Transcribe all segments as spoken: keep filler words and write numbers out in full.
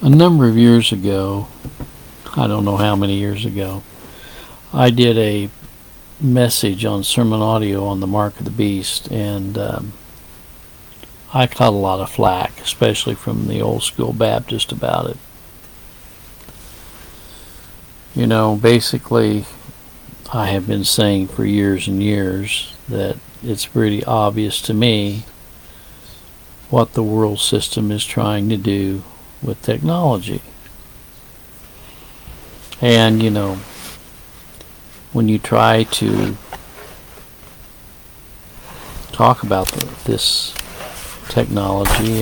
A number of years ago, I don't know how many years ago, I did a message on Sermon Audio on the Mark of the Beast, and um, I caught a lot of flack, especially from the old school Baptist about it. You know, basically, I have been saying for years and years that it's pretty obvious to me what the world system is trying to do with technology. And, you know, when you try to talk about the, this technology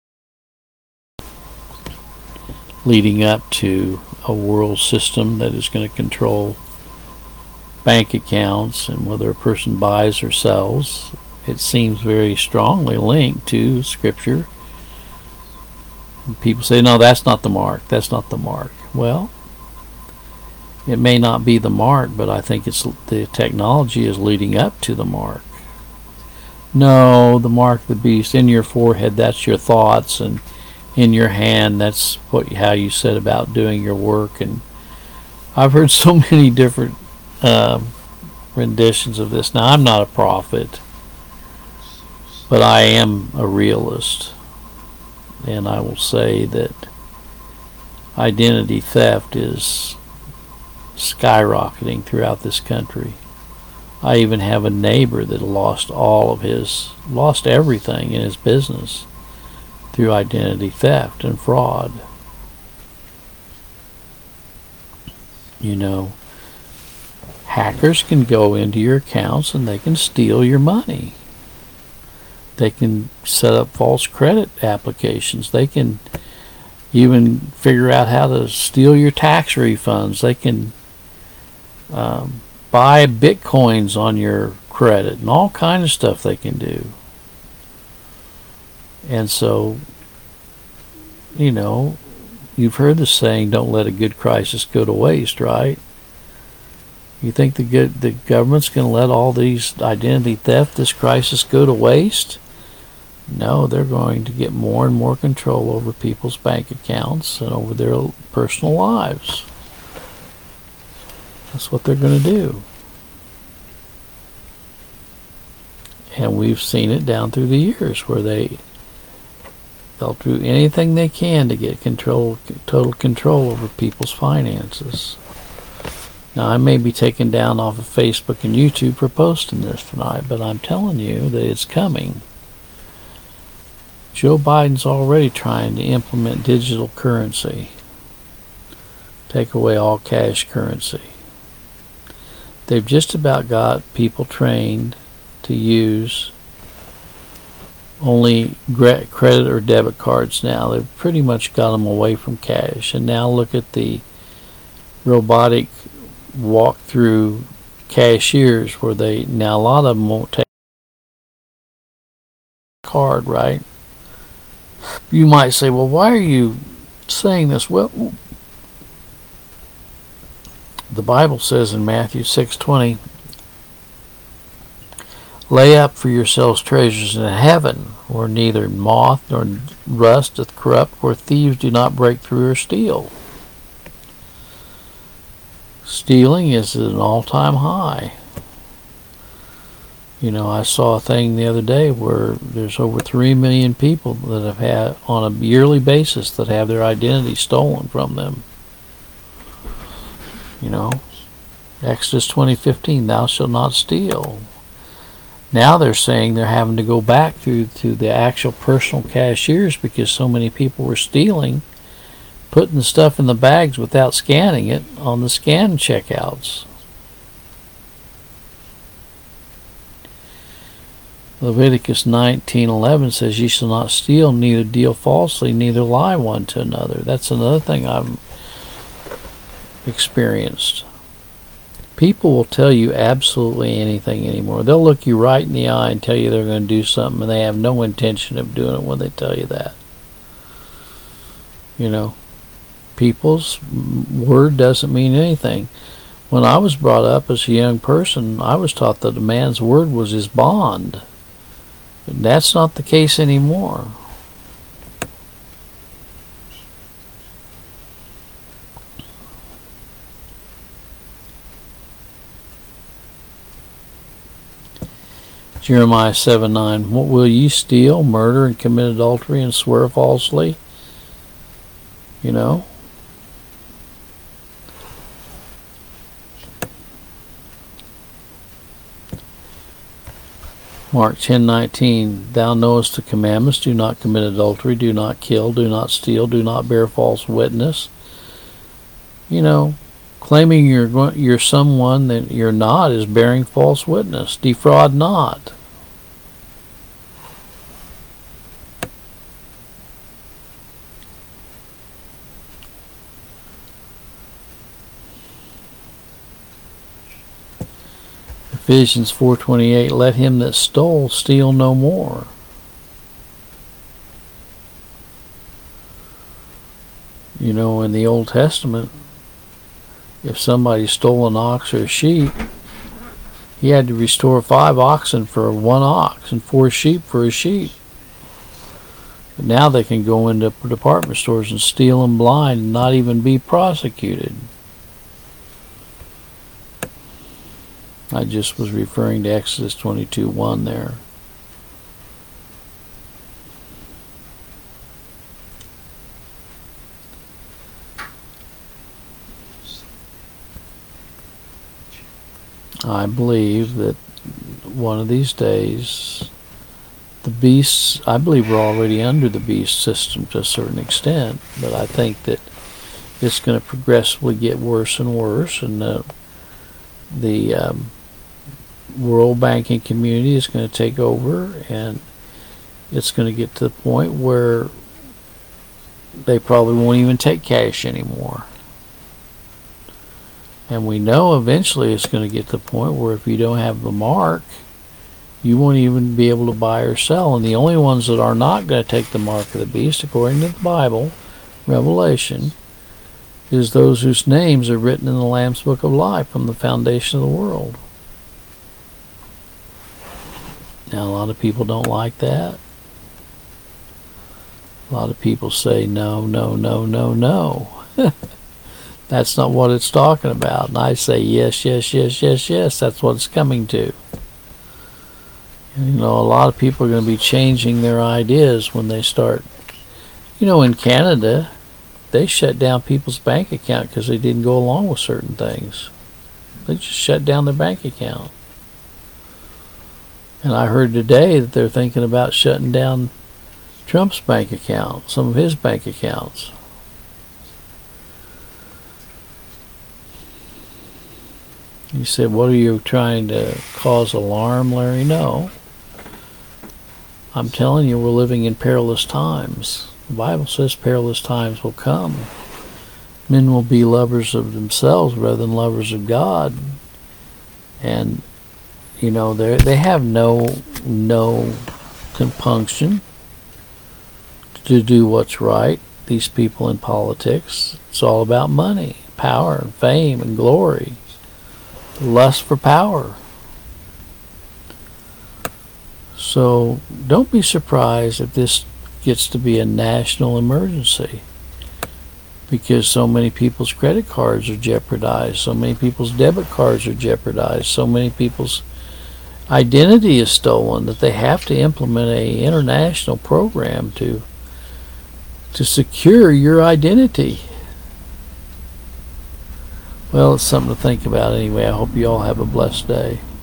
leading up to a world system that is going to control bank accounts and whether a person buys or sells, it seems very strongly linked to Scripture. People say, no, that's not the mark, that's not the mark. Well, it may not be the mark, but I think it's the technology is leading up to the mark. No, the mark of the beast in your forehead, that's your thoughts, and in your hand, that's what how you set about doing your work. And I've heard so many different uh, renditions of this. Now, I'm not a prophet, but I am a realist. And I will say that identity theft is skyrocketing throughout this country. I even have a neighbor that lost all of his, lost everything in his business through identity theft and fraud. You know, hackers can go into your accounts and they can steal your money. They can set up false credit applications. They can even figure out how to steal your tax refunds. They can um, buy bitcoins on your credit and all kind of stuff they can do. And so, you know, you've heard the saying, don't let a good crisis go to waste, right? You think the good the government's going to let all these identity theft, this crisis, go to waste? No, they're going to get more and more control over people's bank accounts and over their personal lives. That's what they're going to do. And we've seen it down through the years where they they'll do anything they can to get control, total control over people's finances. Now, I may be taken down off of Facebook and YouTube for posting this tonight, but I'm telling you that it's coming. Joe Biden's already trying to implement digital currency, take away all cash currency. They've just about got people trained to use only credit or debit cards now. They've pretty much got them away from cash. And now look at the robotic walk-through cashiers where they, now a lot of them won't take a card, right? You might say, well, why are you saying this? Well, the Bible says in Matthew six twenty, lay up for yourselves treasures in heaven, where neither moth nor rust doth corrupt, where thieves do not break through or steal. Stealing is at an all-time high. You know, I saw a thing the other day where there's over three million people that have had, on a yearly basis, that have their identity stolen from them. You know, Exodus twenty fifteen, thou shalt not steal. Now they're saying they're having to go back through to the actual personal cashiers because so many people were stealing, putting the stuff in the bags without scanning it on the scan checkouts. Leviticus nineteen eleven says, ye shall not steal, neither deal falsely, neither lie one to another. That's another thing I've experienced. People will tell you absolutely anything anymore. They'll look you right in the eye and tell you they're going to do something, and they have no intention of doing it when they tell you that. You know, people's word doesn't mean anything. When I was brought up as a young person, I was taught that a man's word was his bond. That's not the case anymore. Jeremiah seven nine. What will ye steal, murder, and commit adultery, and swear falsely? You know? Mark ten nineteen. Thou knowest the commandments: do not commit adultery, do not kill, do not steal, do not bear false witness. You know, claiming you're you're someone that you're not is bearing false witness. Defraud not. Ephesians four twenty-eight, let him that stole steal no more. You know, in the Old Testament, if somebody stole an ox or a sheep, he had to restore five oxen for one ox and four sheep for a sheep. But now they can go into department stores and steal them blind and not even be prosecuted. I just was referring to Exodus twenty-two one there. I believe that one of these days the beasts, I believe we're already under the beast system to a certain extent, but I think that it's going to progressively get worse and worse, and the, the um, world banking community is going to take over, and it's going to get to the point where they probably won't even take cash anymore. And we know eventually it's going to get to the point where if you don't have the mark, you won't even be able to buy or sell. And the only ones that are not going to take the mark of the beast, according to the Bible, Revelation, is those whose names are written in the Lamb's Book of Life from the foundation of the world. Now, a lot of people don't like that. A lot of people say, no, no, no, no, no. That's not what it's talking about. And I say, yes, yes, yes, yes, yes, that's what it's coming to. You know, a lot of people are going to be changing their ideas when they start. You know, in Canada, they shut down people's bank account because they didn't go along with certain things. They just shut down their bank account. And I heard today that they're thinking about shutting down Trump's bank account, some of his bank accounts. You said, what are you trying to cause alarm, Larry? No. I'm telling you, we're living in perilous times. The Bible says perilous times will come. Men will be lovers of themselves rather than lovers of God. And, you know, they they have no, no compunction to do what's right. These people in politics, it's all about money, power, and fame, and glory. Lust for power. So don't be surprised if this gets to be a national emergency, because so many people's credit cards are jeopardized, so many people's debit cards are jeopardized, so many people's identity is stolen that they have to implement a international program to to secure your identity. Well, it's something to think about anyway. I hope you all have a blessed day.